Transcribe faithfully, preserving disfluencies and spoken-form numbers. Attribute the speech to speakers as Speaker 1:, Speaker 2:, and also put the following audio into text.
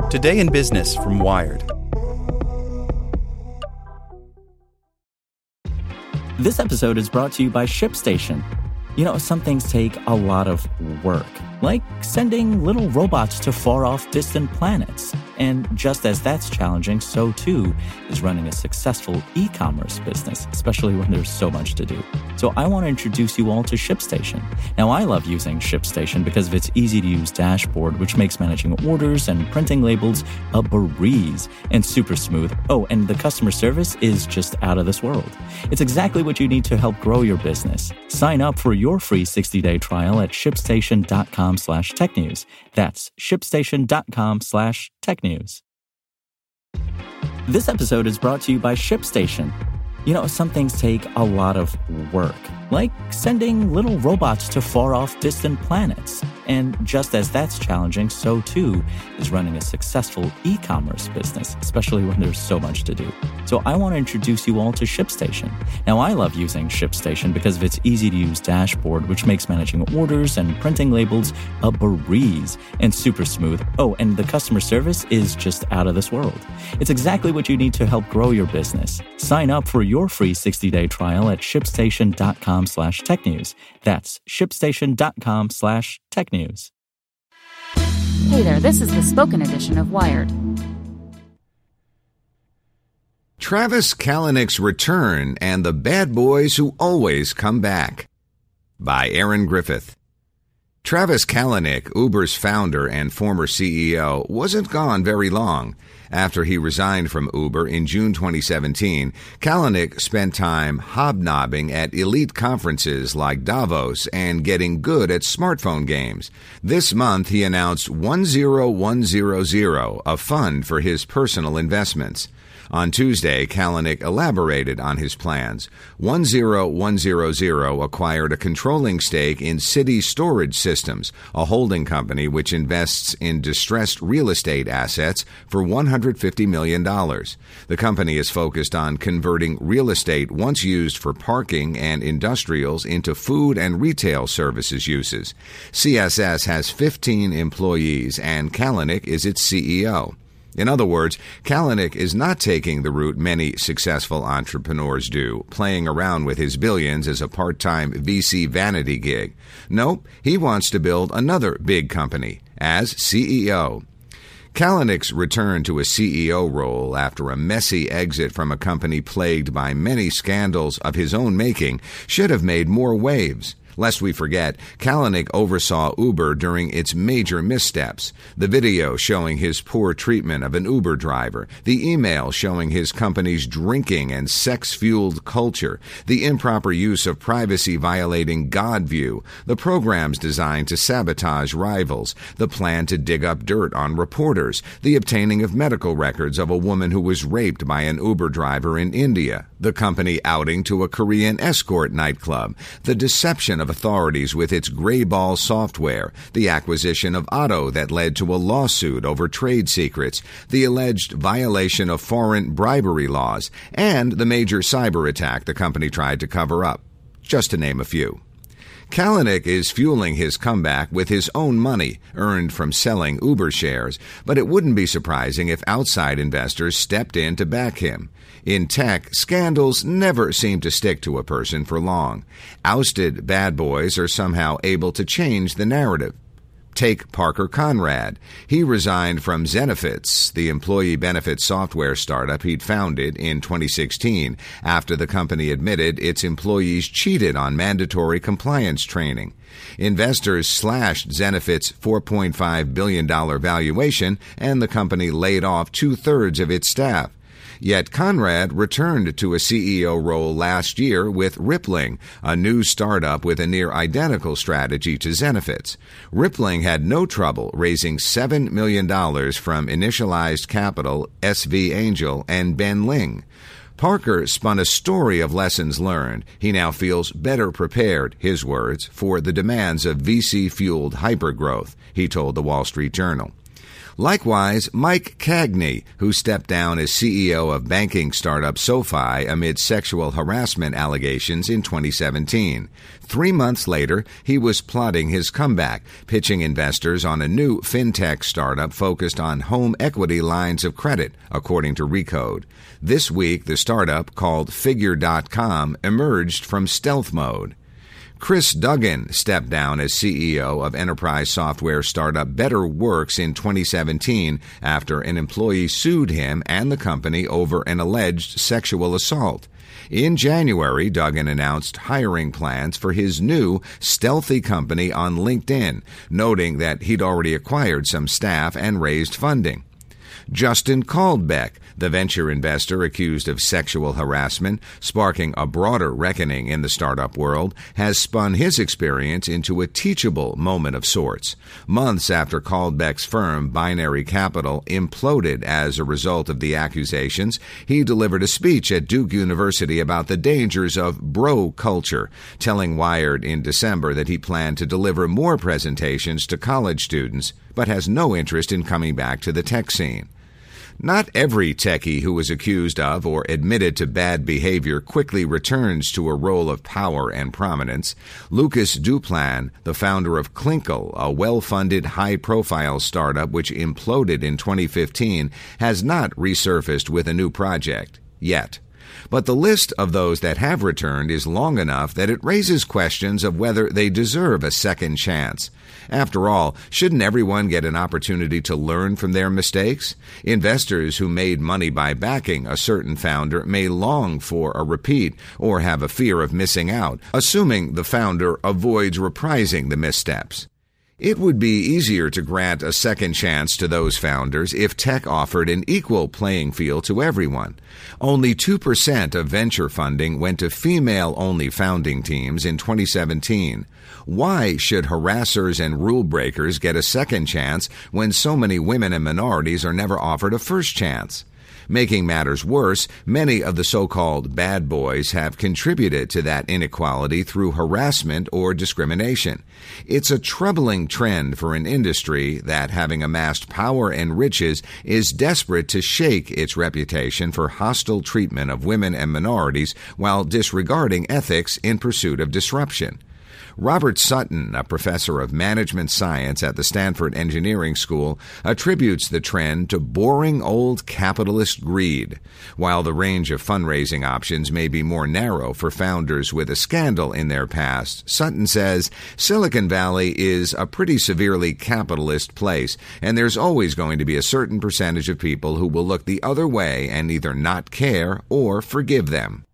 Speaker 1: Today in Business from Wired.
Speaker 2: This episode is brought to you by ShipStation. You know, some things take a lot of work, like sending little robots to far-off distant planets. And just as that's challenging, so too is running a successful e-commerce business, especially when there's so much to do. So I want to introduce you all to ShipStation. Now, I love using ShipStation because of its easy-to-use dashboard, which makes managing orders and printing labels a breeze and super smooth. Oh, and the customer service is just out of this world. It's exactly what you need to help grow your business. Sign up for your free sixty-day trial at shipstation.com slash tech news. That's shipstation.com slash tech news. This episode is brought to you by ShipStation. You know, some things take a lot of work, like sending little robots to far-off distant planets. And just as that's challenging, so too is running a successful e-commerce business, especially when there's so much to do. So I want to introduce you all to ShipStation. Now, I love using ShipStation because of its easy-to-use dashboard, which makes managing orders and printing labels a breeze and super smooth. Oh, and the customer service is just out of this world. It's exactly what you need to help grow your business. Sign up for your free sixty-day trial at shipstation.com slash tech news. That's shipstation.com slash tech news.
Speaker 3: Hey there, this is the spoken edition of Wired.
Speaker 4: Travis Kalanick's Return and the Bad Boys Who Always Come Back by Aaron Griffith. Travis Kalanick, Uber's founder and former C E O, wasn't gone very long. After he resigned from Uber in June twenty seventeen, Kalanick spent time hobnobbing at elite conferences like Davos and getting good at smartphone games. This month, he announced one zero one zero zero, a fund for his personal investments. On Tuesday, Kalanick elaborated on his plans. one zero one zero zero acquired a controlling stake in City Storage Systems, a holding company which invests in distressed real estate assets for one hundred fifty million dollars. The company is focused on converting real estate once used for parking and industrials into food and retail services uses. C S S has fifteen employees, and Kalanick is its C E O. In other words, Kalanick is not taking the route many successful entrepreneurs do, playing around with his billions as a part-time V C vanity gig. Nope, he wants to build another big company as C E O. Kalanick's return to a C E O role after a messy exit from a company plagued by many scandals of his own making should have made more waves. Lest we forget, Kalanick oversaw Uber during its major missteps. The video showing his poor treatment of an Uber driver, the email showing his company's drinking and sex-fueled culture, the improper use of privacy-violating GodView, the programs designed to sabotage rivals, the plan to dig up dirt on reporters, the obtaining of medical records of a woman who was raped by an Uber driver in India, the company outing to a Korean escort nightclub, the deception of authorities with its Greyball software, the acquisition of Otto that led to a lawsuit over trade secrets, the alleged violation of foreign bribery laws, and the major cyber attack the company tried to cover up, just to name a few. Kalanick is fueling his comeback with his own money earned from selling Uber shares, but it wouldn't be surprising if outside investors stepped in to back him. In tech, scandals never seem to stick to a person for long. Ousted bad boys are somehow able to change the narrative. Take Parker Conrad. He resigned from Zenefits, the employee benefit software startup he'd founded in twenty sixteen, after the company admitted its employees cheated on mandatory compliance training. Investors slashed Zenefits' four point five billion dollars valuation, and the company laid off two-thirds of its staff. Yet Conrad returned to a C E O role last year with Rippling, a new startup with a near-identical strategy to Zenefits. Rippling had no trouble raising seven million dollars from Initialized Capital, S V Angel, and Ben Ling. Parker spun a story of lessons learned. He now feels better prepared, his words, for the demands of V C-fueled hypergrowth, he told the Wall Street Journal. Likewise, Mike Cagney, who stepped down as C E O of banking startup SoFi amid sexual harassment allegations in twenty seventeen. Three months later, he was plotting his comeback, pitching investors on a new fintech startup focused on home equity lines of credit, according to Recode. This week, the startup, called Figure dot com, emerged from stealth mode. Chris Duggan stepped down as C E O of enterprise software startup Better Works in twenty seventeen after an employee sued him and the company over an alleged sexual assault. In January, Duggan announced hiring plans for his new stealthy company on LinkedIn, noting that he'd already acquired some staff and raised funding. Justin Caldbeck, the venture investor accused of sexual harassment, sparking a broader reckoning in the startup world, has spun his experience into a teachable moment of sorts. Months after Caldbeck's firm, Binary Capital, imploded as a result of the accusations, he delivered a speech at Duke University about the dangers of bro culture, telling Wired in December that he planned to deliver more presentations to college students, but has no interest in coming back to the tech scene. Not every techie who was accused of or admitted to bad behavior quickly returns to a role of power and prominence. Lucas Duplan, the founder of Clinkle, a well-funded, high-profile startup which imploded in twenty fifteen, has not resurfaced with a new project yet. But the list of those that have returned is long enough that it raises questions of whether they deserve a second chance. After all, shouldn't everyone get an opportunity to learn from their mistakes? Investors who made money by backing a certain founder may long for a repeat or have a fear of missing out, assuming the founder avoids reprising the missteps. It would be easier to grant a second chance to those founders if tech offered an equal playing field to everyone. Only two percent of venture funding went to female-only founding teams in twenty seventeen. Why should harassers and rule breakers get a second chance when so many women and minorities are never offered a first chance? Making matters worse, many of the so-called bad boys have contributed to that inequality through harassment or discrimination. It's a troubling trend for an industry that, having amassed power and riches, is desperate to shake its reputation for hostile treatment of women and minorities while disregarding ethics in pursuit of disruption. Robert Sutton, a professor of management science at the Stanford Engineering School, attributes the trend to boring old capitalist greed. While the range of fundraising options may be more narrow for founders with a scandal in their past, Sutton says Silicon Valley is a pretty severely capitalist place, and there's always going to be a certain percentage of people who will look the other way and either not care or forgive them.